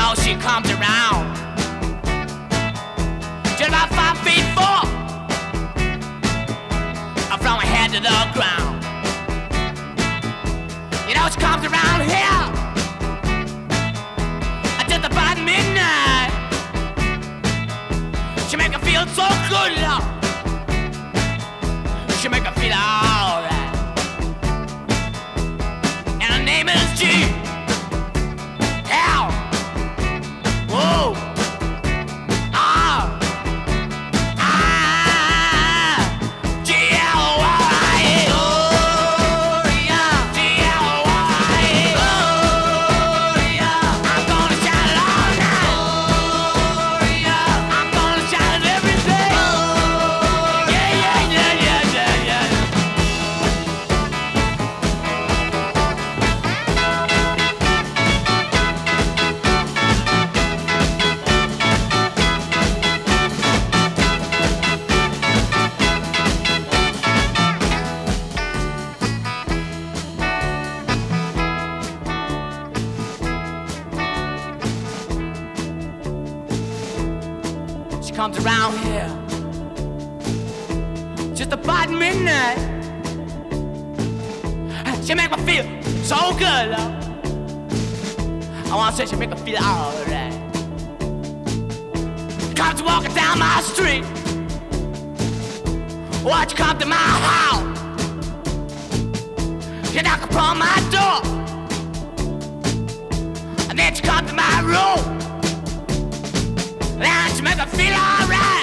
know she comes around just about 5'4", from her head to the ground. You know she comes around here just about midnight. She make her feel so good, love. She make her feel alright. And her name is G. L. Whoa. R. I. G. L. Y. Gloria. G. L. Y. Gloria. I'm gonna shout it all night. Gloria. I'm gonna shout it every day. Yeah, yeah, yeah, yeah, yeah, yeah. She comes around here just about midnight. She make me feel so good, love. I wanna say she make me feel alright. Comes walking down my street. Watch you come to my house. You knock upon my door, and then you come to my room. And she make me feel alright.